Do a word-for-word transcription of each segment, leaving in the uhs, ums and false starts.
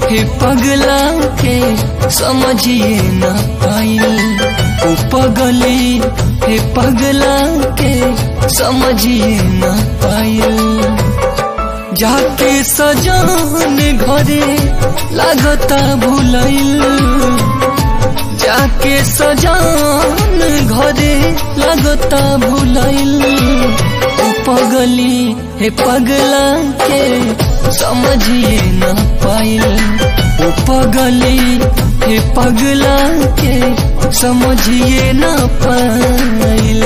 हे पगला के समझिए न पाइल। ओ पगली हे पगला के समझिए न पाइल। जाके सजान घरे लागता भुलाइल। जाके सजान घरे लागता भुलाइल। ओ पगली हे पगला के समझिए न पाइल। ओ पगली हे पगला के समझिए न पाइल।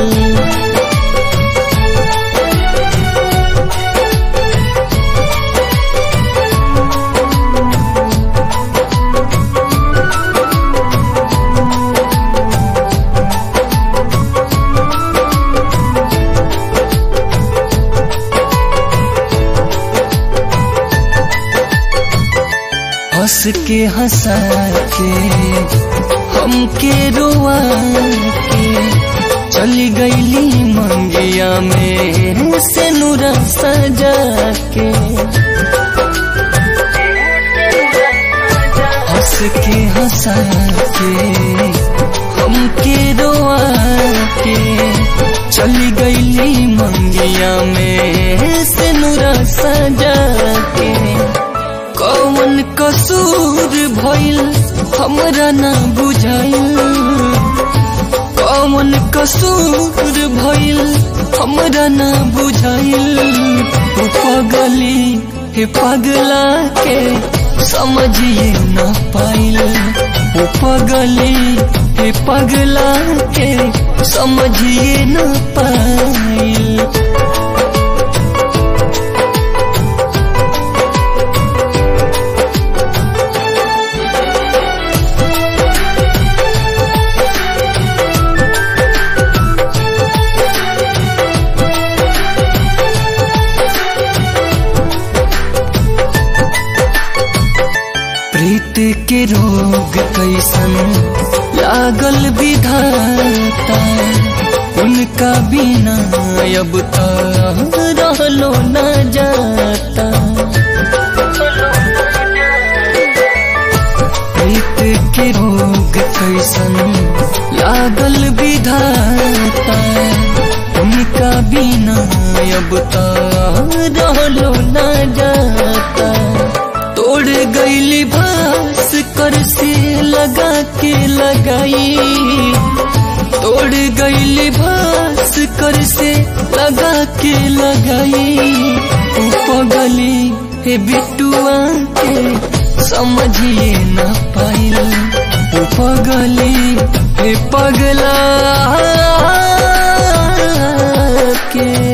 हंस के हंसा के हमके रोआ के चली गईली मंगिया में से नूरा सजा के। हंस के हंसा के हमके रोआ के चली गईली मंगिया में से नूरा सजा के। कौन कसूर भइल हमरा ना बुझाइल। कौन कसूर भइल हमरा ना बुझाइल। ओ पगली हे पगला के समझिए न पाइल। ओ पगली हे पगला के समझिए न पाइल। प्रीत के रोग कैसन लागल विधाता। उनका बिना अब तक रहलो न जाता। प्रीत के रोग कैसन लागल विधाता। उनका बिना अब तक रहलो न जाता। तोड़ गईली भास कर से लगा के लगाई। तोड़ गईली भास कर से लगा के लगाई। ओ पगली हे बिटुआ के समझिए न पाइल। ओ पगली हे पगला के